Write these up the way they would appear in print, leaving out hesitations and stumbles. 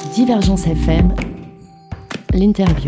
Divergence FM, l'interview.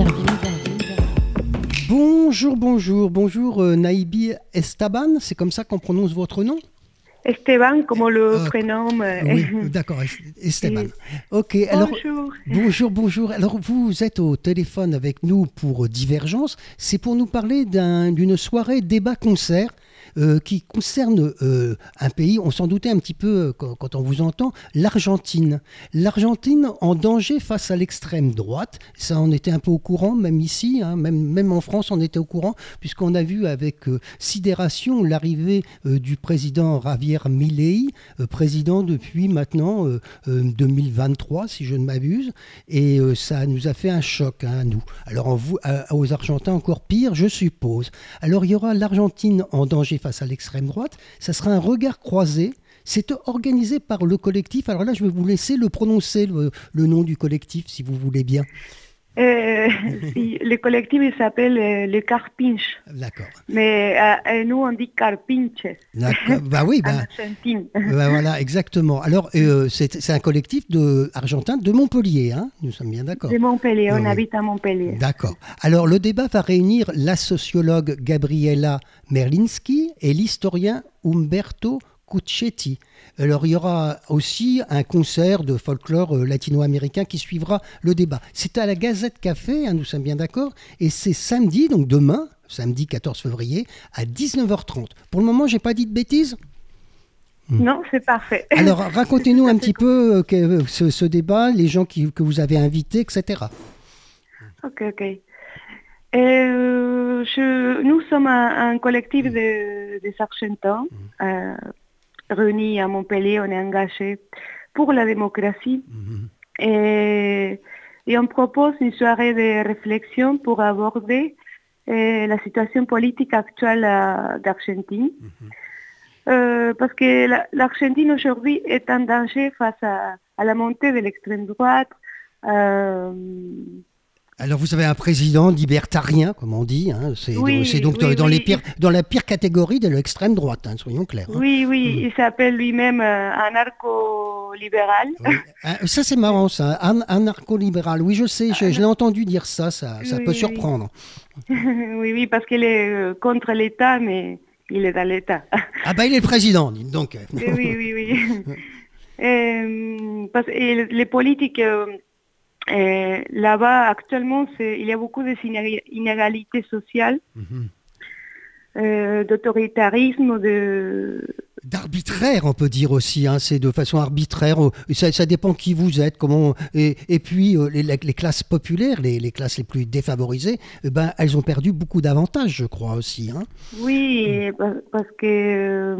Bonjour Naibi Esteban, c'est comme ça qu'on prononce votre nom? Esteban, comme le prénom. Oui, d'accord, Esteban. Ok, alors. Bonjour. Alors, vous êtes au téléphone avec nous pour Divergence. C'est pour nous parler d'une soirée débat-concert qui concerne un pays, on s'en doutait un petit peu quand on vous entend, l'Argentine. L'Argentine en danger face à l'extrême droite. Ça, on était un peu au courant, même ici, hein, même en France, on était au courant, puisqu'on a vu avec sidération l'arrivée du président Javier Milei, président depuis maintenant 2023, si je ne m'abuse, et ça nous a fait un choc à nous. Alors aux Argentins, encore pire, je suppose. Alors il y aura l'Argentine en danger face à l'extrême droite, ça sera un regard croisé. C'est organisé par le collectif. Alors là, je vais vous laisser le prononcer, le nom du collectif, si vous voulez bien. Le collectif il s'appelle le Carpinches. D'accord. Mais nous, on dit Carpinches. D'accord. Bah oui, en Argentine. Bah voilà, exactement. Alors, c'est un collectif argentin de Montpellier, hein, nous sommes bien d'accord. De Montpellier, on habite à Montpellier. D'accord. Alors, le débat va réunir la sociologue Gabriela Merlinski et l'historien Umberto Cucchetti. Alors, il y aura aussi un concert de folklore latino-américain qui suivra le débat. C'est à la Gazette Café, hein, nous sommes bien d'accord, et c'est samedi, donc demain, samedi 14 février, à 19h30. Pour le moment, je n'ai pas dit de bêtises ? Non, c'est parfait. Alors, racontez-nous un petit peu ce débat, les gens que vous avez invités, etc. Ok. Nous sommes un collectif des Argentins réunis à Montpellier. On est engagés pour la démocratie et on propose une soirée de réflexion pour aborder la situation politique actuelle d'Argentine. Parce que l'Argentine aujourd'hui est en danger face à la montée de l'extrême droite. Alors vous avez un président libertarien, comme on dit, hein, c'est donc dans la pire catégorie de l'extrême droite, hein, soyons clairs. Hein. Oui, il s'appelle lui-même anarcho-libéral. Oui. Ça c'est marrant, ça, anarcho-libéral. Oui, je sais, je l'ai entendu dire ça peut surprendre. Oui, parce qu'il est contre l'État, mais il est dans l'État. Ah bah il est le président, dites donc. Oui. Et les politiques... là-bas, actuellement, il y a beaucoup d'inégalités sociales, d'autoritarisme, d'arbitraire, on peut dire aussi. Hein, c'est de façon arbitraire. Ça dépend qui vous êtes, comment. Et puis les classes populaires, les classes les plus défavorisées, elles ont perdu beaucoup d'avantages, je crois aussi. Hein. Oui, parce que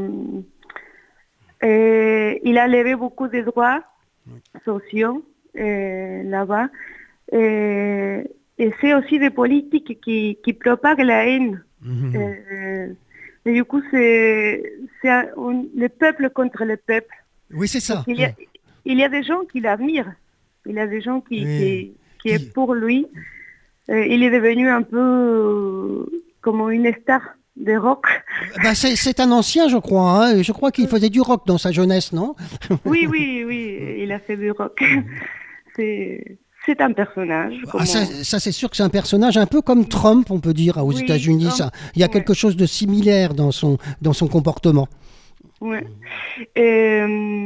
il a levé beaucoup de droits sociaux. Là-bas. Et c'est aussi des politiques qui propagent la haine. Et du coup, c'est le peuple contre le peuple. Oui, c'est ça. Il y a des gens qui l'admirent. Il y a des gens qui est pour lui. Il est devenu un peu comme une star de rock. C'est un ancien, je crois. Hein. Je crois qu'il faisait du rock dans sa jeunesse, non? Oui, il a fait du rock. C'est un personnage. Ça, c'est sûr que c'est un personnage un peu comme Trump, on peut dire, aux États-Unis. Il y a quelque chose de similaire dans son comportement. Oui. Et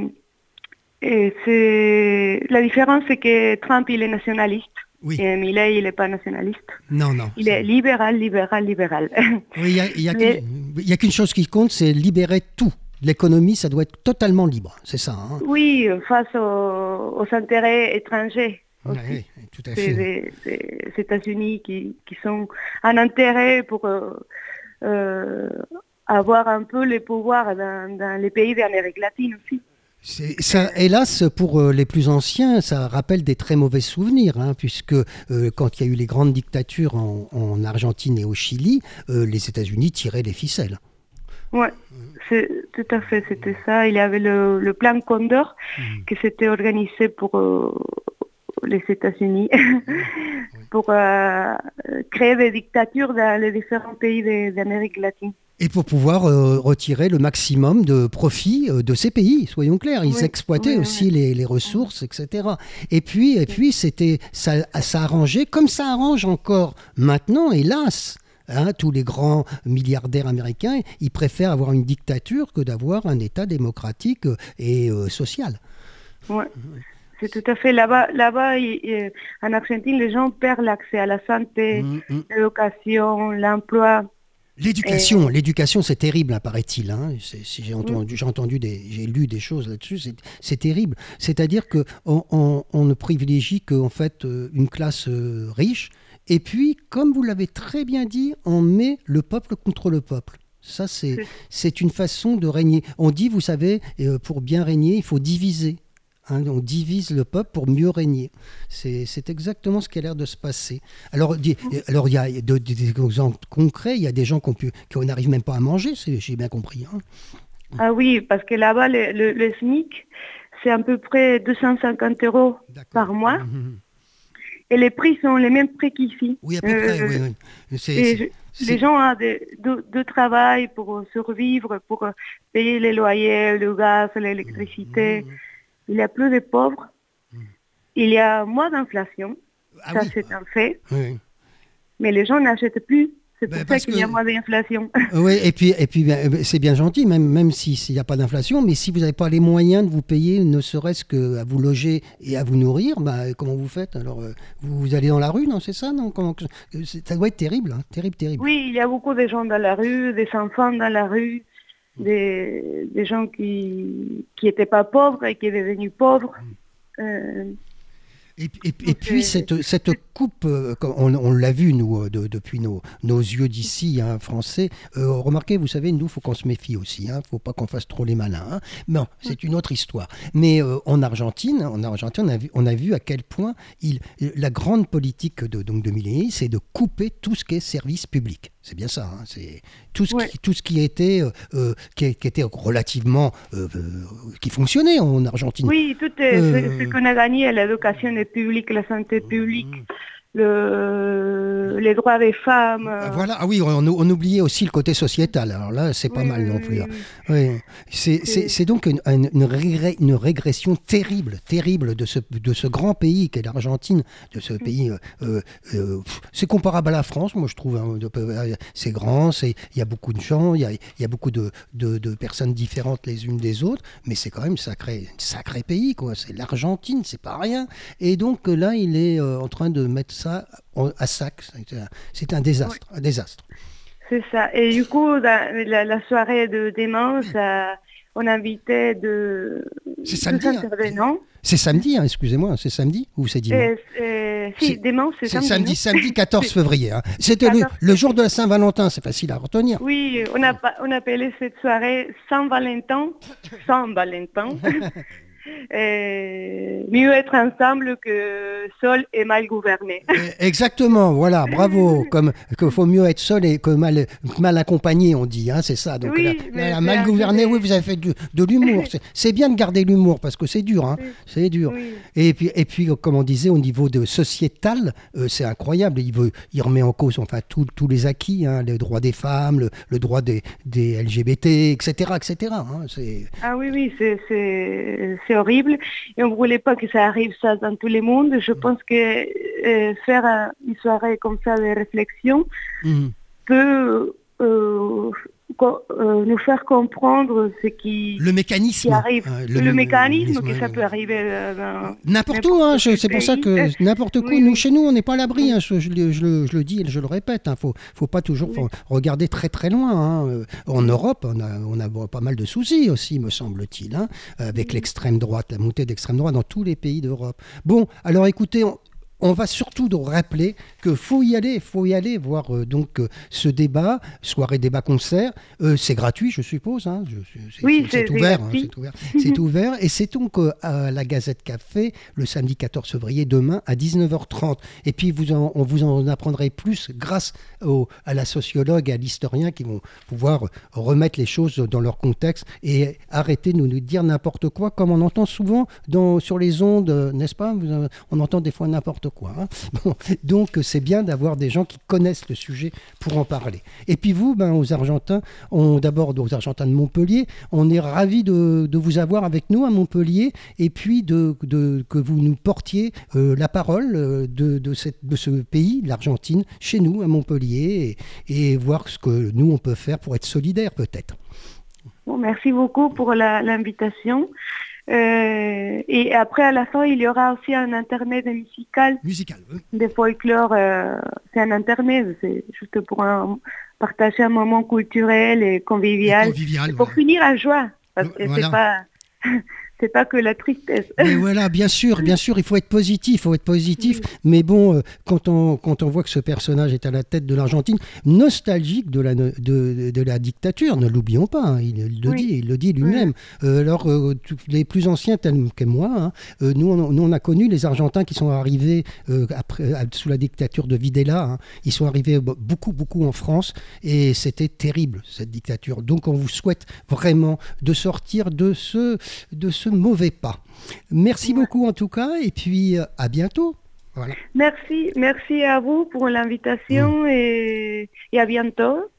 la différence, c'est que Trump, il est nationaliste. Oui. Et Milei, il n'est pas nationaliste. Non. Il est libéral. Oui, il y a qu'une chose qui compte, c'est libérer tout. L'économie, ça doit être totalement libre, c'est ça. Hein. Oui, face aux intérêts étrangers. Oui, tout à fait. Des États-Unis qui sont en intérêt pour avoir un peu le pouvoir dans les pays d'Amérique latine aussi. Ça, hélas, pour les plus anciens, ça rappelle des très mauvais souvenirs, hein, puisque quand il y a eu les grandes dictatures en Argentine et au Chili, les États-Unis tiraient les ficelles. Oui, tout à fait, c'était ça. Il y avait le plan Condor qui s'était organisé pour les États-Unis pour créer des dictatures dans les différents pays d'Amérique latine. Et pour pouvoir retirer le maximum de profit de ces pays, soyons clairs. Ils exploitaient aussi les ressources, etc. Et puis ça arrangeait, comme ça arrange encore maintenant, hélas. Tous les grands milliardaires américains, ils préfèrent avoir une dictature que d'avoir un État démocratique et social. Ouais. C'est tout à fait. Là-bas, en Argentine, les gens perdent l'accès à la santé, l'éducation, l'emploi. L'éducation, c'est terrible, hein, paraît-il. Hein. J'ai lu des choses là-dessus. C'est terrible. C'est-à-dire que on ne privilégie qu'en fait une classe riche. Et puis, comme vous l'avez très bien dit, on met le peuple contre le peuple. Ça, c'est une façon de régner. On dit, vous savez, pour bien régner, il faut diviser. Hein, on divise le peuple pour mieux régner. C'est exactement ce qui a l'air de se passer. Alors, il y a des exemples concrets. Il y a des gens qui n'arrivent même pas à manger, j'ai bien compris. Hein. Ah oui, parce que là-bas, le SMIC, c'est à peu près 250 € par mois. Et les prix sont les mêmes prix qu'ici. Oui, à peu près. Oui. Les gens ont de travail pour survivre, pour payer les loyers, le gaz, l'électricité. Il y a plus de pauvres. Il y a moins d'inflation. C'est un fait. Oui. Mais les gens n'achètent plus. C'est pour ça qu'il y a moins d'inflation. Oui, et puis c'est bien gentil, même s'il n'y a pas d'inflation, mais si vous n'avez pas les moyens de vous payer, ne serait-ce qu'à vous loger et à vous nourrir, comment vous faites? Alors, vous allez dans la rue, non? C'est ça, non? Ça doit être terrible, hein, terrible. Oui, il y a beaucoup de gens dans la rue, des enfants dans la rue, des gens qui n'étaient pas pauvres et qui sont devenus pauvres. Et puis cette coupe, on l'a vu nous depuis nos yeux d'ici, hein, français. Remarquez, vous savez, nous, faut qu'on se méfie aussi. Hein, faut pas qu'on fasse trop les malins. Hein. Non, c'est une autre histoire. Mais en Argentine, on a vu à quel point la grande politique de Milei, c'est de couper tout ce qui est service public. C'est bien ça. Hein, c'est tout ce qui était relativement qui fonctionnait en Argentine. Oui, tout ce qu'on a gagné à l'éducation publique, la santé publique, les droits des femmes. Voilà, ah oui, on oubliait aussi le côté sociétal. Alors là, c'est pas mal non plus. Hein. Oui. C'est donc une régression terrible de ce grand pays qu'est l'Argentine, de ce pays. C'est comparable à la France, moi je trouve. Hein, c'est grand, il y a beaucoup de gens, il y a beaucoup de personnes différentes les unes des autres, mais c'est quand même sacré pays, quoi. C'est l'Argentine, c'est pas rien. Et donc là, il est en train de mettre ça à sac. C'est un désastre. C'est ça. Et du coup, la soirée de dimanche, on invitait C'est samedi. C'est samedi, hein, excusez-moi. C'est samedi ou c'est dimanche? Dimanche, c'est samedi. Samedi 14 février. Hein. C'était le jour de la Saint-Valentin, c'est facile à retenir. Oui, on appelait cette soirée Saint-Valentin. Mieux être ensemble que seul et mal gouverné. Exactement, voilà, bravo. Comme qu'il faut mieux être seul et que mal accompagné, on dit, hein, c'est ça. Donc mal gouverné, oui, vous avez fait de l'humour. C'est bien de garder l'humour parce que c'est dur, hein, c'est dur. Oui. Et puis, comme on disait, au niveau de sociétal, c'est incroyable. Il remet en cause, enfin, tous les acquis, hein, les droits des femmes, le droit des LGBT, etc., hein, Ah oui, c'est horrible et on ne voulait pas que ça arrive ça dans tout le monde. Je pense que faire une soirée comme ça de réflexion peut nous faire comprendre ce qui arrive. Le mécanisme que ça peut arriver n'importe où. Hein, c'est pour ça que n'importe où. Nous, chez nous, on n'est pas à l'abri. Hein, je le dis et je le répète. Hein, faut pas toujours regarder très très loin. Hein. En Europe, on a pas mal de soucis aussi, me semble-t-il, hein, avec l'extrême droite, la montée d'extrême droite dans tous les pays d'Europe. Bon, alors écoutez. On va surtout rappeler qu'il faut y aller voir ce débat, soirée débat-concert. C'est gratuit, je suppose. Hein. C'est ouvert. Hein, c'est ouvert. Et c'est donc à la Gazette Café, le samedi 14 février, demain, à 19h30. Et puis, on vous en apprendrez plus grâce à la sociologue et à l'historien qui vont pouvoir remettre les choses dans leur contexte et arrêter de nous dire n'importe quoi, comme on entend souvent sur les ondes, n'est-ce pas? On entend des fois n'importe quoi. Hein. Bon, donc c'est bien d'avoir des gens qui connaissent le sujet pour en parler. Et puis vous, aux Argentins, d'abord aux Argentins de Montpellier, on est ravis de vous avoir avec nous à Montpellier, et puis que vous nous portiez la parole de ce pays, l'Argentine, chez nous à Montpellier, et voir ce que nous on peut faire pour être solidaires peut-être. Bon, merci beaucoup pour l'invitation. Et après, à la fin, il y aura aussi un intermède musical Oui. de folklore. C'est un intermède, c'est juste pour partager un moment culturel et convivial. Et pour finir à joie, parce que c'est pas que la tristesse. Mais voilà, bien sûr, il faut être positif, mais bon, quand on voit que ce personnage est à la tête de l'Argentine, nostalgique de la dictature, ne l'oublions pas, hein, il le dit lui-même. Alors, les plus anciens tels que moi, hein, nous on a connu les Argentins qui sont arrivés sous la dictature de Videla, hein, ils sont arrivés beaucoup en France, et c'était terrible, cette dictature. Donc on vous souhaite vraiment de sortir de ce mauvais pas. Merci beaucoup en tout cas, et puis à bientôt. Voilà. Merci à vous pour l'invitation et à bientôt.